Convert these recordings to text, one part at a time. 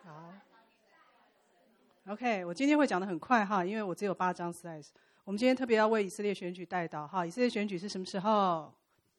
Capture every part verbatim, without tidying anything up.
好 ，OK， 我今天会讲得很快哈，因为我只有八张 slides。我们今天特别要为以色列选举代祷哈。以色列选举是什么时候？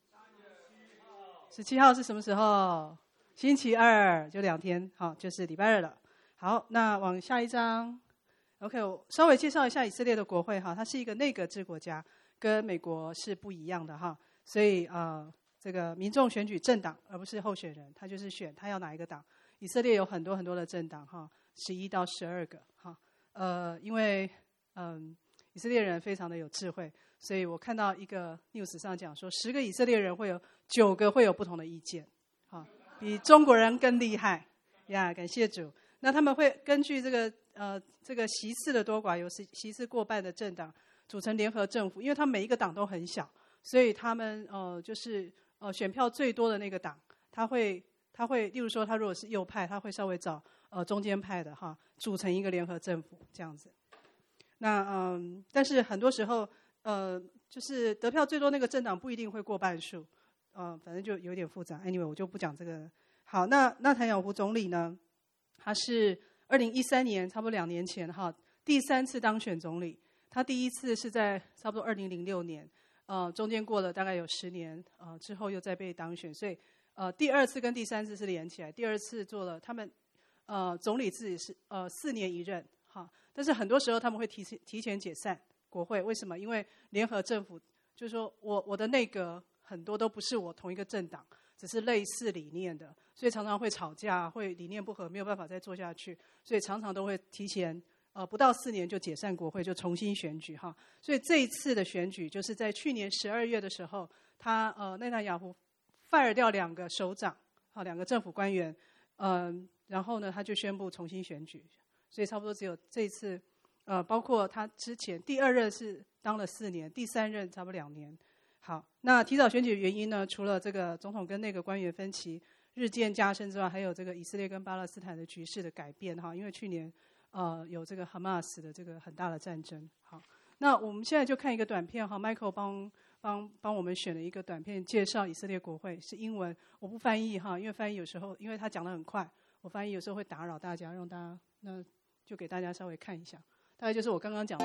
十七号是什么时候？星期二，就两天，好，就是礼拜二了。好，那往下一张。OK， 我稍微介绍一下以色列的国会哈，它是一个内阁制国家，跟美国是不一样的哈。所以呃，这个民众选举政党，而不是候选人，他就是选他要哪一个党。以色列有很多很多的政党哈，十一到十二个哈。呃，因为嗯。以色列人非常的有智慧，所以我看到一个 news 上讲说，十个以色列人会有九个会有不同的意见，哈，比中国人更厉害呀！感谢主。那他们会根据这个呃这个席次的多寡，有席席次过半的政党组成联合政府，因为他们每一个党都很小，所以他们呃就是呃选票最多的那个党，他会他会，例如说他如果是右派，他会稍微找呃中间派的哈，组成一个联合政府这样子。那嗯，但是很多时候，呃，就是得票最多那个政党不一定会过半数，呃，反正就有点复杂。Anyway， 我就不讲这个。好，那纳坦雅胡总理呢，他是二零一三年，差不多两年前哈，第三次当选总理。他第一次是在差不多二零零六年，呃，中间过了大概有十年，呃，之后又再被当选，所以呃，第二次跟第三次是连起来。第二次做了他们，呃，总理自己是呃四年一任。哈，但是很多时候他们会提前提前解散国会，为什么？因为联合政府就是说我我的内阁很多都不是我同一个政党，只是类似理念的，所以常常会吵架，会理念不合，没有办法再做下去，所以常常都会提前呃不到四年就解散国会，就重新选举哈。所以这一次的选举就是在去年十二月的时候，他呃内塔尼亚胡 fire 掉两个首长，好两个政府官员，嗯、呃，然后呢他就宣布重新选举。所以差不多只有这一次，呃，包括他之前第二任是当了四年，第三任差不多两年。好，那提早选举的原因呢，除了这个总统跟内阁官员分歧日渐加深之外，还有这个以色列跟巴勒斯坦的局势的改变哈，因为去年呃有这个哈马斯的这个很大的战争。好，那我们现在就看一个短片哈 ，Michael 帮帮帮我们选了一个短片介绍以色列国会，是英文，我不翻译哈，因为翻译有时候因为他讲得很快，我翻译有时候会打扰大家，让大家那。就给大家稍微看一下，大概就是我刚刚讲的。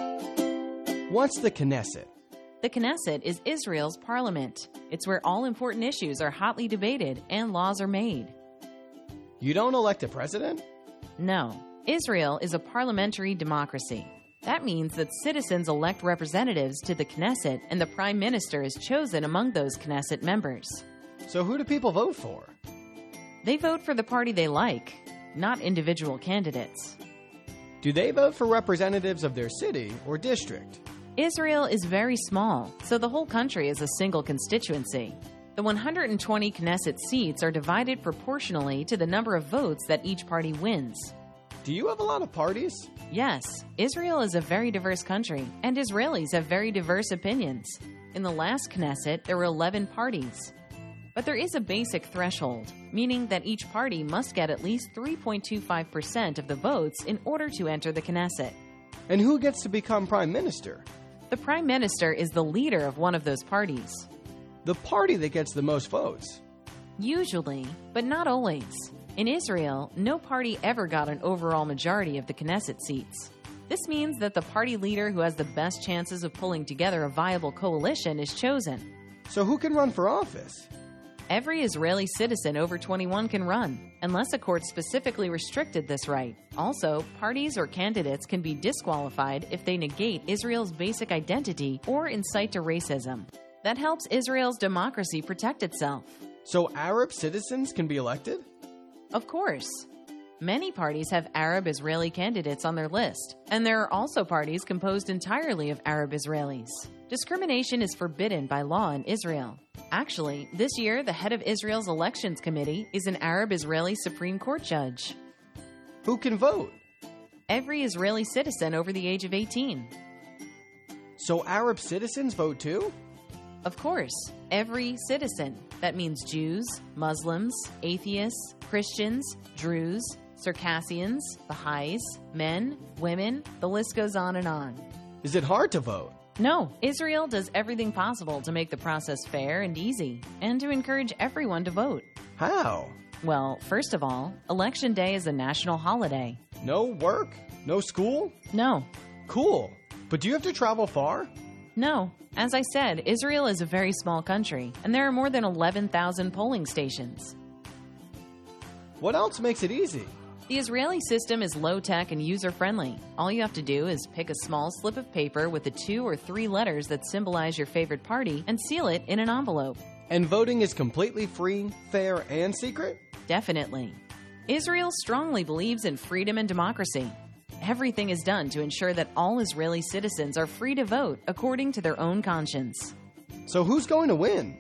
What's the Knesset? The Knesset is Israel's parliament. It's where all important issues are hotly debated and laws are made. You don't elect a president? No. Israel is a parliamentary democracy. That means that citizens elect representatives to the Knesset and the prime minister is chosen among those Knesset members. So who do people vote for? They vote for the party they like, not individual candidates. Do they vote for representatives of their city or district? Israel is very small, so the whole country is a single constituency. The one hundred twenty Knesset seats are divided proportionally to the number of votes that each party wins. Do you have a lot of parties? Yes, Israel is a very diverse country, and Israelis have very diverse opinions. In the last Knesset, there were eleven parties. But there is a basic threshold, meaning that each party must get at least three point two five percent of the votes in order to enter the Knesset. And who gets to become prime minister? The prime minister is the leader of one of those parties. The party that gets the most votes. Usually, but not always. In Israel, no party ever got an overall majority of the Knesset seats. This means that the party leader who has the best chances of pulling together a viable coalition is chosen. So who can run for office? Every Israeli citizen over twenty-one can run, unless a court specifically restricted this right. Also, parties or candidates can be disqualified if they negate Israel's basic identity or incite to racism. That helps Israel's democracy protect itself. So Arab citizens can be elected? Of course. Many parties have Arab Israeli candidates on their list, and there are also parties composed entirely of Arab Israelis. Discrimination is forbidden by law in Israel. Actually, this year, the head of Israel's elections committee is an Arab Israeli Supreme Court judge. Who can vote? Every Israeli citizen over the age of eighteen. So Arab citizens vote too? Of course, every citizen. That means Jews, Muslims, atheists, Christians, Druze, Circassians, Baha'is, men, women, the list goes on and on. Is it hard to vote? No, Israel does everything possible to make the process fair and easy, and to encourage everyone to vote. How? Well, first of all, Election Day is a national holiday. No work? No school? No, Cool. But do you have to travel far? no. As I said, Israel is a very small country, and there are more than eleven thousand polling stations. What else makes it easy? The Israeli system is low-tech and user-friendly. All you have to do is pick a small slip of paper with the two or three letters that symbolize your favorite party and seal it in an envelope. And voting is completely free, fair, and secret? Definitely. Israel strongly believes in freedom and democracy. Everything is done to ensure that all Israeli citizens are free to vote according to their own conscience. So who's going to win?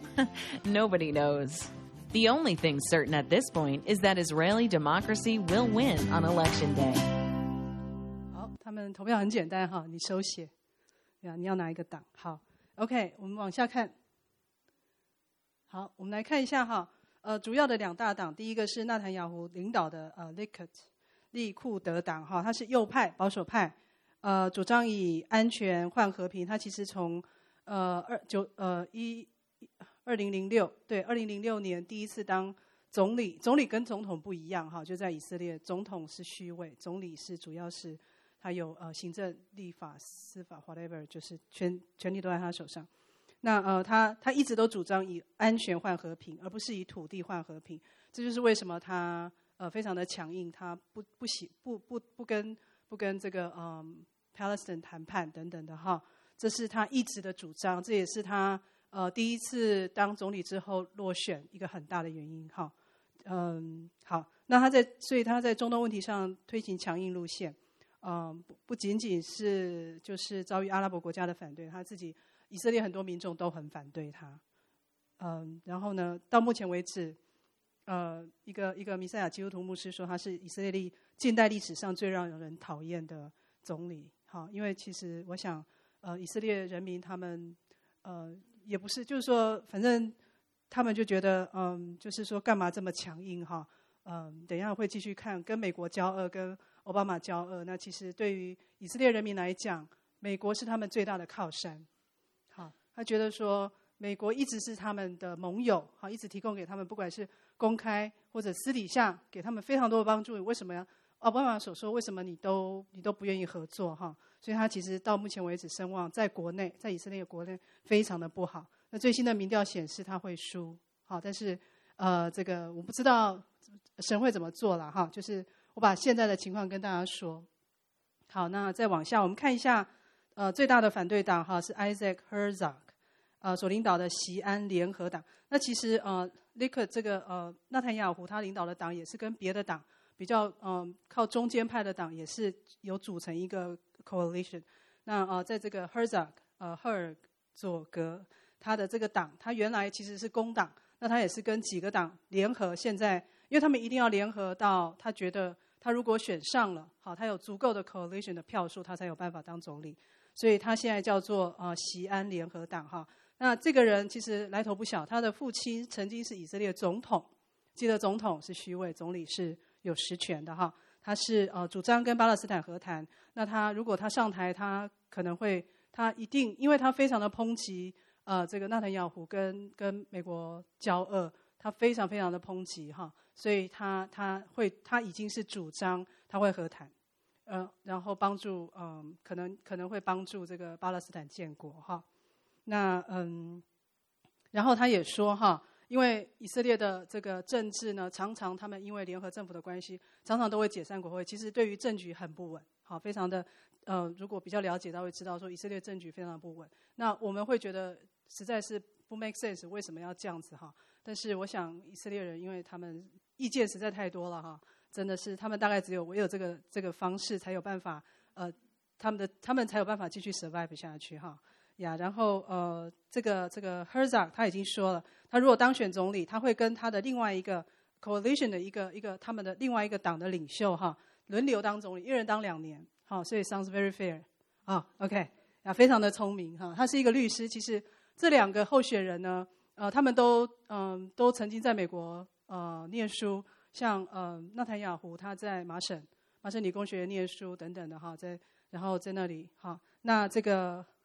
Nobody knows. The only thing certain at this point is that Israeli democracy will win on Election Day. 好，他们投票很简单哈，你手写，呀，你要哪一个党？好 ，OK， 我们往下看。好，我们来看一下哈，呃，主要的两大党，第一个是纳坦雅胡领导的呃 Likud 利库德党哈，它是右派保守派，呃，主张以安全换和平。它其实从呃二九呃一二零零六对二零零六年第一次当总理，总理跟总统不一样哈，就在以色列，总统是虚位，总理是主要是他有呃行政、立法、司法 whatever， 就是权权力都在他手上。那呃，他他一直都主张以安全换和平，而不是以土地换和平。这就是为什么他呃非常的强硬，他不不喜不不不跟不跟这个嗯 Palestine 谈判等等的哈。这是他一直的主张，这也是他呃第一次当总理之后落选一个很大的原因哈。嗯，好，那他在所以他在中东问题上推行强硬路线，嗯，不不仅仅是就是遭遇阿拉伯国家的反对，他自己。以色列很多民众都很反对他，嗯，然后呢，到目前为止，呃，一个一个弥赛亚基督徒牧师说，他是以色列历近代历史上最让人讨厌的总理。好，因为其实我想，呃，以色列人民他们，呃，也不是，就是说，反正他们就觉得，嗯，就是说，干嘛这么强硬哈？嗯，等一下会继续看，跟美国交恶，跟奥巴马交恶。那其实对于以色列人民来讲，美国是他们最大的靠山。他觉得说，美国一直是他们的盟友，好，一直提供给他们，不管是公开或者私底下，给他们非常多的帮助。为什么呀？奥巴马所说，为什么你都你都不愿意合作哈？所以他其实到目前为止声望在国内，在以色列国内非常的不好。那最新的民调显示他会输，好，但是呃，这个我不知道神会怎么做了哈。就是我把现在的情况跟大家说。好，那再往下，我们看一下。呃，最大的反对党哈是 Isaac Herzog， 呃所领导的锡安联合党。那其实呃 Likud 这个呃纳坦雅胡他领导的党也是跟别的党比较嗯、呃、靠中间派的党也是有组成一个 coalition。那呃在这个 Herzog 呃赫尔佐格他的这个党，他原来其实是工党，那他也是跟几个党联合，现在因为他们一定要联合到他觉得他如果选上了，好，他有足够的 coalition 的票数，他才有办法当总理。所以他现在叫做呃锡安联合党哈。那这个人其实来头不小，他的父亲曾经是以色列总统，记得总统是虚位，总理是有实权的哈。他是呃主张跟巴勒斯坦和谈。那他如果他上台，他可能会他一定，因为他非常的抨击呃这个纳坦雅胡跟跟美国交恶，他非常非常的抨击哈，所以他他会他已经是主张他会和谈。呃，然后帮助，嗯，可能可能会帮助这个巴勒斯坦建国哈。那嗯，然后他也说哈，因为以色列的这个政治呢，常常他们因为联合政府的关系，常常都会解散国会。其实对于政局很不稳，好，非常的呃，如果比较了解到会知道说以色列政局非常的不稳。那我们会觉得实在是不 make sense， 为什么要这样子哈？但是我想以色列人，因为他们意见实在太多了哈。真的是，他们大概只有唯有这个这个方式才有办法，呃，他们的他们才有办法继续 survive 下去哈呀。然后呃，这个这个 Herzog 他已经说了，他如果当选总理，他会跟他的另外一个 coalition 的一个一个他们的另外一个党的领袖哈轮流当总理，一人当两年，好，所以 sounds very fair 啊 ，OK 呀，非常的聪明哈。他是一个律师，其实这两个候选人呢，呃，他们都嗯、呃、都曾经在美国呃念书。像呃纳坦雅胡他在麻省麻省理工学院念书等等的哈，在然后在那里哈。那这个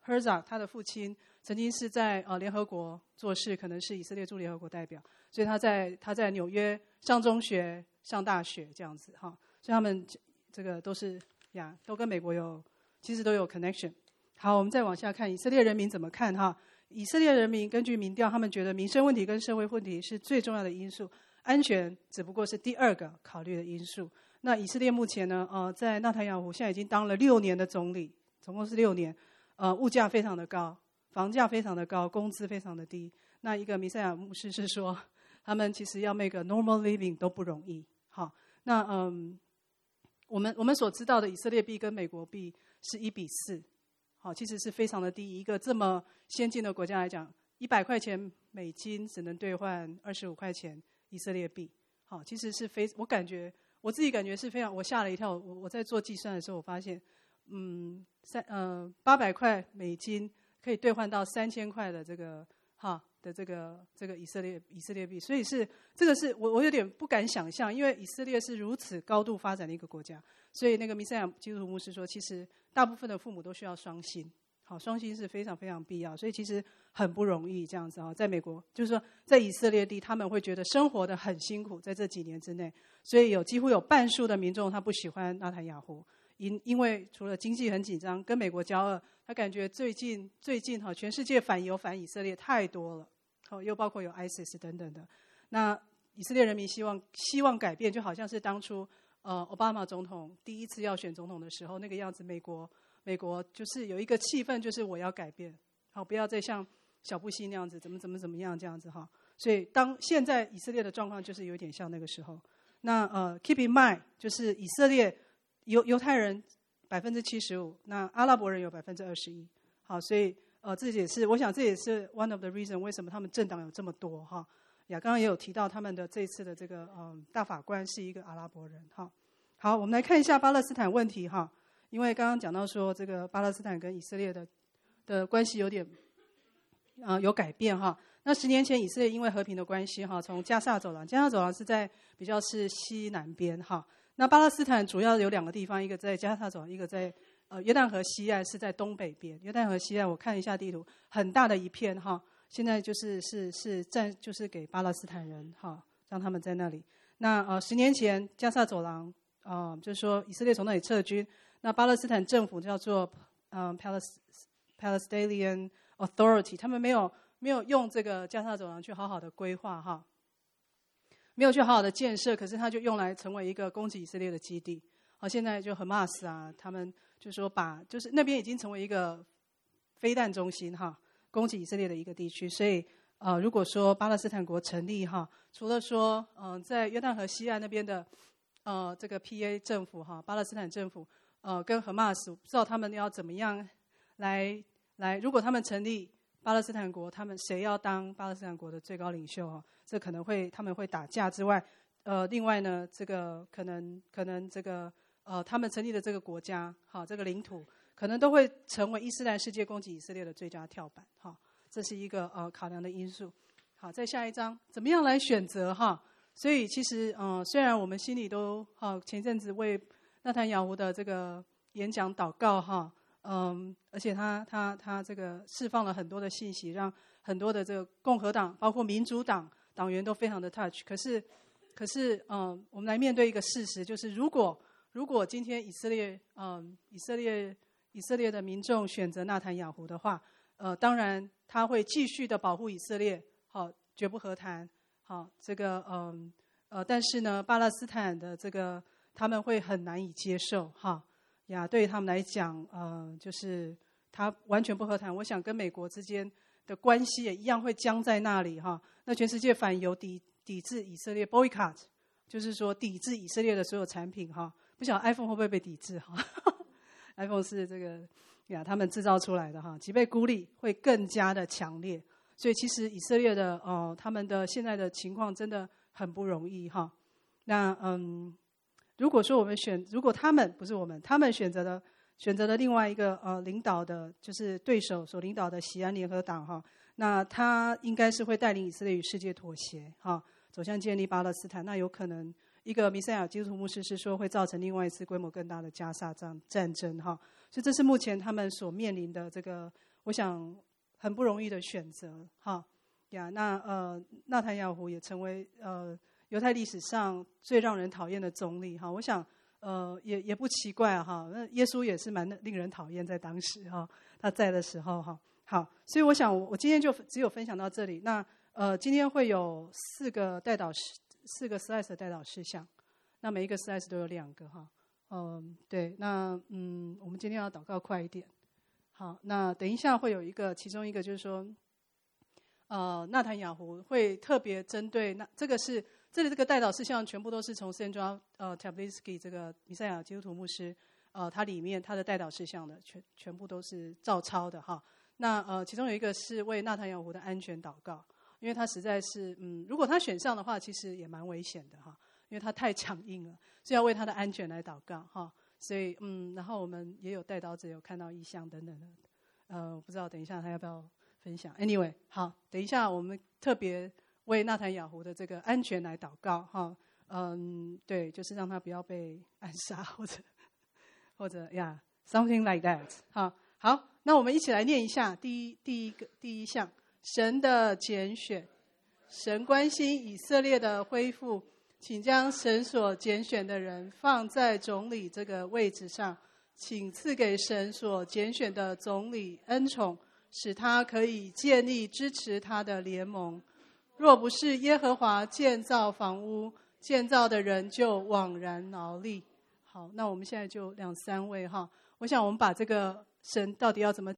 Herzog 他的父亲曾经是在呃联合国做事，可能是以色列驻联合国代表，所以他在他在纽约上中学、上大学这样子哈，所以他们这个都是呀，都跟美国有其实都有 connection。好，我们再往下看以色列人民怎么看哈。以色列人民根据民调，他们觉得民生问题跟社会问题是最重要的因素，安全只不过是第二个考虑的因素。那以色列目前呢，呃，在纳坦雅胡现在已经当了六年的总理，总共是六年，呃，物价非常的高，房价非常的高，工资非常的低。那一个弥赛亚牧师是说，他们其实要 make a normal living 都不容易。好，那嗯，我们我们所知道的以色列币跟美国币是一比四。好，其实是非常的低。一个这么先进的国家来讲，一百块钱美金只能兑换二十五块钱以色列币。好，其实是非我感觉我自己感觉是非常，我吓了一跳。我我在做计算的时候，我发现，嗯，三呃八百块美金可以兑换到三千块的这个哈的这个这个以色列以色列币，所以是这个是我我有点不敢想象，因为以色列是如此高度发展的一个国家。所以那个弥赛亚基督徒牧师说，其实大部分的父母都需要双薪，好，双薪是非常非常必要，所以其实很不容易这样子啊。在美国，就是说在以色列地，他们会觉得生活的很辛苦，在这几年之内，所以有几乎有半数的民众他不喜欢纳坦雅胡，因因为除了经济很紧张，跟美国交恶，他感觉最近最近哈全世界反犹反以色列太多了，好，又包括有 ISIS 等等的。那以色列人民希望希望改变，就好像是当初。呃，奥巴马总统第一次要选总统的时候，那个样子，美国美国就是有一个气氛，就是我要改变，好，不要再像小布希那样子，怎么怎么怎么样这样子哈。所以当现在以色列的状况就是有点像那个时候。那呃 ，keep in mind 就是以色列犹犹太人百分之七十五，那阿拉伯人有百分之二十一。好，所以呃，这也是我想这也是 one of the reason 为什么他们政党有这么多哈。呀，刚刚也有提到他们的这一次的这个嗯大法官是一个阿拉伯人哈。好，我们来看一下巴勒斯坦问题哈，因为刚刚讲到说这个巴勒斯坦跟以色列的的关系有点呃有改变哈。那十年前以色列因为和平的关系哈，从加萨走廊，加萨走廊是在比较是西南边哈。那巴勒斯坦主要有两个地方，一个在加萨走廊，一个在呃约旦河西岸是在东北边。约旦河西岸我看一下地图，很大的一片哈。现在就是是是占就是给巴勒斯坦人哈，让他们在那里。那呃十年前加萨走廊，呃就是说以色列从那里撤军，那巴勒斯坦政府叫做嗯 Palestinian Authority， 他们没有没有用这个加萨走廊去好好的规划哈，没有去好好的建设，可是他就用来成为一个攻击以色列的基地。好，现在就 Hamas 啊，他们就说把就是那边已经成为一个飞弹中心哈。攻击以色列的一个地区，所以呃，如果说巴勒斯坦国成立哈，除了说嗯、呃，在约旦河西岸那边的呃这个 P A 政府哈，巴勒斯坦政府呃跟 Hamas 不知道他们要怎么样来来，如果他们成立巴勒斯坦国，他们谁要当巴勒斯坦国的最高领袖哈？这可能会他们会打架之外，呃，另外呢，这个可能可能这个呃他们成立的这个国家哈，这个领土。可能都会成为伊斯兰世界攻击以色列的最佳跳板，哈，这是一个呃考量的因素。好，再下一章，怎么样来选择哈？所以其实呃，虽然我们心里都哈，前一阵子为纳坦雅胡的这个演讲祷告哈，嗯，而且他他他这个释放了很多的信息，让很多的这个共和党，包括民主党党员都非常的 touch。可是可是嗯、呃，我们来面对一个事实，就是如果如果今天以色列嗯、呃、以色列以色列的民众选择纳坦雅胡的话，呃，当然他会继续的保护以色列，好，绝不和谈，好，这个嗯 呃, 呃，但是呢，巴勒斯坦的这个他们会很难以接受，哈呀，对于他们来讲，呃，就是他完全不和谈。我想跟美国之间的关系也一样会僵在那里，哈。那全世界反犹抵抵制以色列 boycott， 就是说抵制以色列的所有产品，哈。不晓得 iPhone 会不会被抵制，哈。iPhone 是这个呀，他们制造出来的哈，其被孤立会更加的强烈，所以其实以色列的哦、呃，他们的现在的情况真的很不容易哈。那嗯，如果说我们选，如果他们不是我们，他们选择了选择了另外一个呃领导的，就是对手所领导的锡安联合党哈，那他应该是会带领以色列与世界妥协哈，走向建立巴勒斯坦，那有可能。一个弥赛亚基督徒牧师是说会造成另外一次规模更大的加沙战战争哈，所以这是目前他们所面临的这个我想很不容易的选择哈呀。那呃，纳坦雅胡也成为呃犹太历史上最让人讨厌的总理哈。我想呃也也不奇怪哈，那耶稣也是蛮令人讨厌在当时哈，他在的时候哈。好，所以我想我我今天就只有分享到这里。那呃今天会有四个代祷事四个 slides 的代祷事项，那每一个 slides 都有两个哈。嗯，对，那嗯我们今天要祷告快一点。好，那等一下会有一个，其中一个就是说，呃，纳坦雅胡会特别针对那这个是这里这个代祷事项全部都是从圣庄呃 Tablitsky 这个弥赛亚基督徒牧师呃他里面他的代祷事项的全全部都是照抄的哈。那呃其中有一个是为纳坦雅胡的安全祷告，因为他实在是嗯如果他选上的话，其实也蛮危险的哈，因为他太强硬了，所以要为他的安全来祷告哈。所以，嗯，然后我们也有带祷者有看到异象等等的，呃，我不知道等一下他要不要分享。Anyway， 好，等一下我们特别为纳坦雅胡的这个安全来祷告哈，嗯，对，就是让他不要被暗杀或者或者呀、yeah, something like that。好，好，那我们一起来念一下第一第一个第一项，神的拣选，神关心以色列的恢复。请将神所拣选的人放在总理这个位置上，请赐给神所拣选的总理恩宠，使他可以建立支持他的联盟。若不是耶和华建造房屋，建造的人就枉然劳力。好，那我们现在就两三位哈，我想我们把这个神到底要怎么